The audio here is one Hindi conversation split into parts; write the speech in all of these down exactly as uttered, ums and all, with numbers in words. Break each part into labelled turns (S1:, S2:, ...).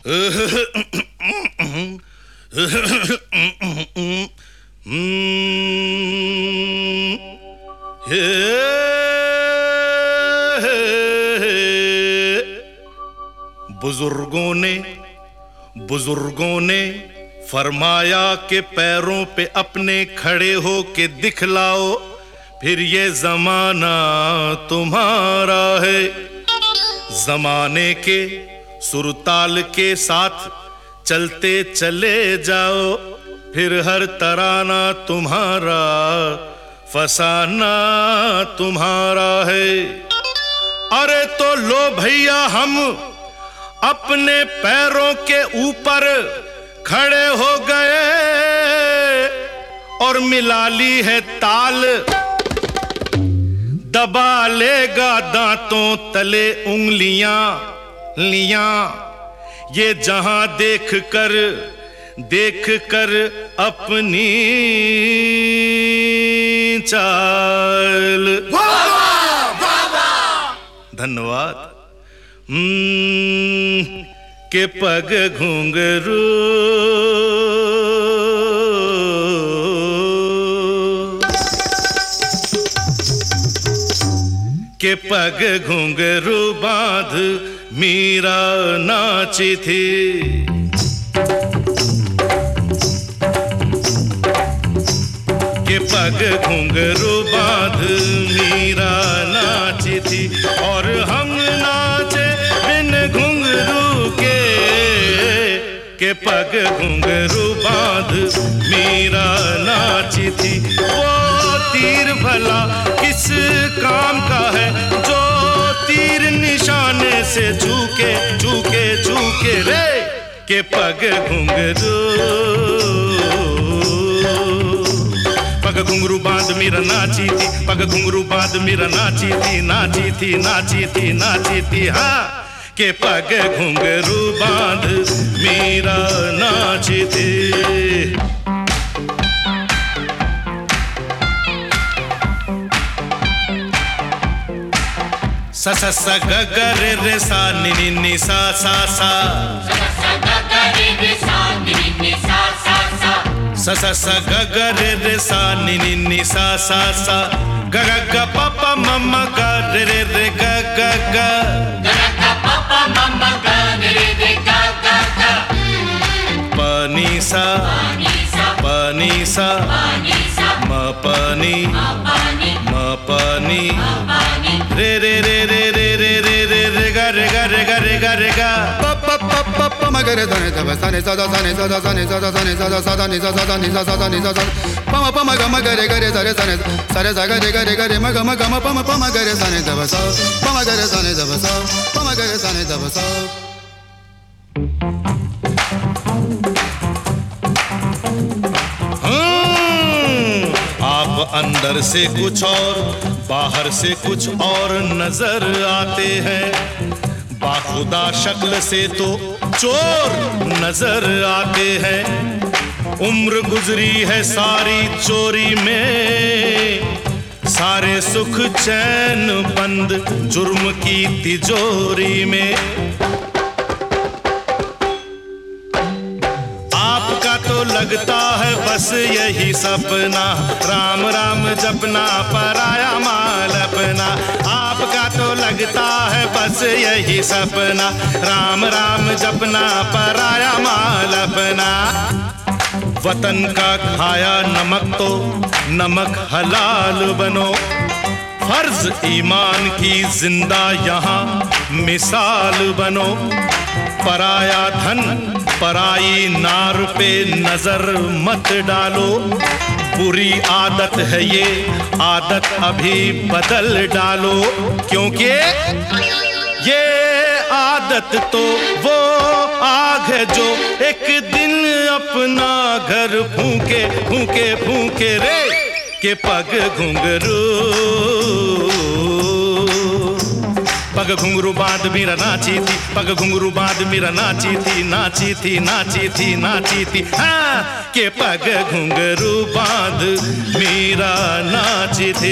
S1: बुजुर्गों ने बुजुर्गों ने फरमाया कि पैरों पे अपने खड़े हो के दिखलाओ, फिर ये जमाना तुम्हारा है। जमाने के सुरताल के साथ चलते चले जाओ, फिर हर तराना तुम्हारा, फसाना तुम्हारा है। अरे तो लो भैया हम अपने पैरों के ऊपर खड़े हो गए और मिला ली है ताल। दबा लेगा दांतों तले उंगलियां लियां, ये जहां देख कर देख कर अपनी चाल। धन्यवाद। हम्म के पग घुंघरू के पग घुंघरू बांध मीरा नाची थी। के पग घुंघरू बांध मीरा नाची थी, और हम नाचे बिन घुंघरू के। के पग घुंघरू बांध मीरा नाची थी। वो तीर भला किस काम का है, जो तीर निशाने से झुके झुके झुके रे। के पग घुंघरू पग घुंघरू बांध मीरा नाची थी, पग घुंघरू बांध मीरा नाची थी, नाची थी नाची थी नाची थी। हाँ के पग घुंघरू बांध मीरा नाची थी। सा सा सा ग ग रे रे सा नि नि नि सा सा सा। सा सा ग ग रे रे सा नि नि नि सा सा सा। सा सा सा ग ग रे रे सा नि नि नि सा सा सा। ग ग ग प प म म ग रे रे रे ग ग ग। ग ग ग प प म म ग रे रे रे ग ग ग। प नि सा प नि सा म प नि म प नि रे रे रे रे रे रे रे रे रे गा रे गा रे गा रे गा रे गा। प प प प प म ग रे ध ने ध सा ने सा ध सा ने सा ध सा ने सा ध सा ने सा ध सा ध ने सा सा ध ने सा सा ध ने सा सा। प म प म ग म ग रे ग रे सा रे सा ने सा रे सा ग रे ग रे ग रे म ग म ग म प म प म ग रे सा ने ध सा। प म ग रे सा ने ध सा प म ग रे सा ने ध सा। आप अंदर से कुछ और बाहर से कुछ और नजर आते हैं, बाखुदा शक्ल से तो चोर नजर आते हैं। उम्र गुजरी है सारी चोरी में, सारे सुख चैन बंद जुर्म की तिजोरी में। आपका तो लगता है बस यही सपना, राम राम जपना पराया माल अपना। आपका तो लगता है बस यही सपना, राम राम जपना पराया माल अपना। वतन का खाया नमक तो नमक हलाल बनो, फर्ज ईमान की जिंदा यहाँ मिसाल बनो। पराया धन पराई नार पे नजर मत डालो, बुरी आदत है ये आदत अभी बदल डालो। क्योंकि ये आदत तो वो आग है जो एक दिन अपना घर फूके फूके फूके रे। के पग घुंघरू पग घुंघरू बांध मीरा नाची थी, पग घुंघरू बांध मीरा नाची थी, नाची थी नाची थी नाची थी। हाँ के पग घुंघरू बांध मीरा नाची थी।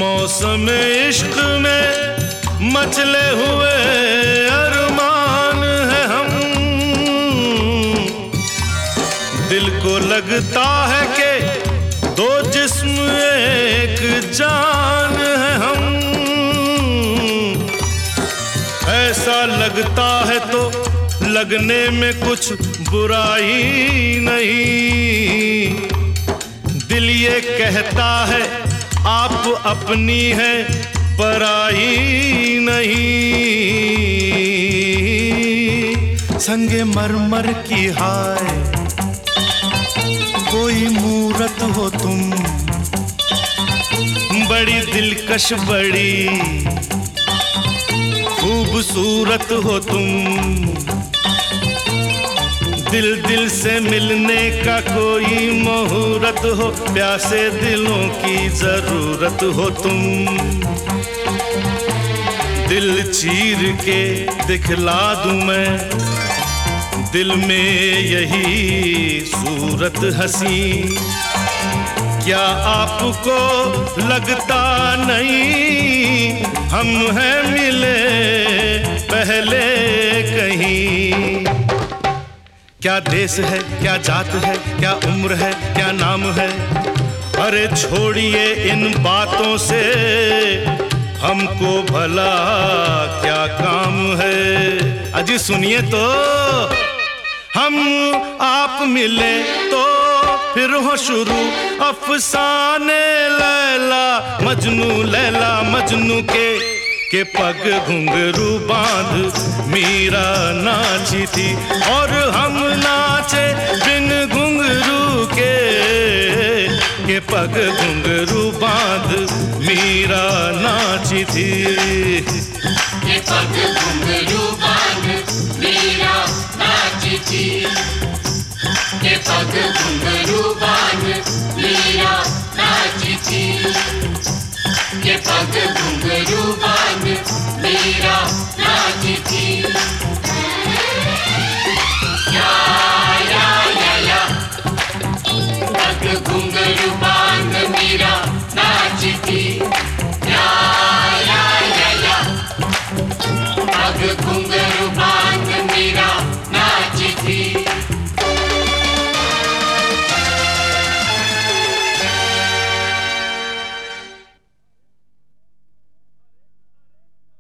S1: मौसम इश्क में मचले हुए अरमान है हम। दिल को लगता है कि दो जिस्म एक जान है हम। ऐसा लगता है तो लगने में कुछ बुराई नहीं। दिल ये कहता है आप अपनी है पराई नहीं। संगे मरमर की हाय कोई मूरत हो तुम, बड़ी दिलकश बड़ी खूबसूरत हो तुम। दिल दिल से मिलने का कोई मुहूर्त हो, प्यासे दिलों की जरूरत हो तुम। दिल चीर के दिखला दूं मैं दिल में यही सूरत हसी। क्या आपको लगता नहीं हम हैं मिले पहले कहीं? क्या देश है, क्या जात है, क्या उम्र है, क्या नाम है? अरे छोड़िए इन बातों से, हमको भला क्या काम है? अजी सुनिए तो, हम आप मिले तो फिर हो शुरू अफसाने लैला मजनू, लैला मजनू के के पग घुंघरू बांध मीरा नाची थी और हम नाचे बिन घुंघरू के के पग घुंघरू बांध मीरा नाची थी।
S2: के पग घुंघरू बांध मीरा नाची थी। के पग घुंघरू बांध मीरा नाची थी। के पग घुंघरू बांध मीरा नाची थी।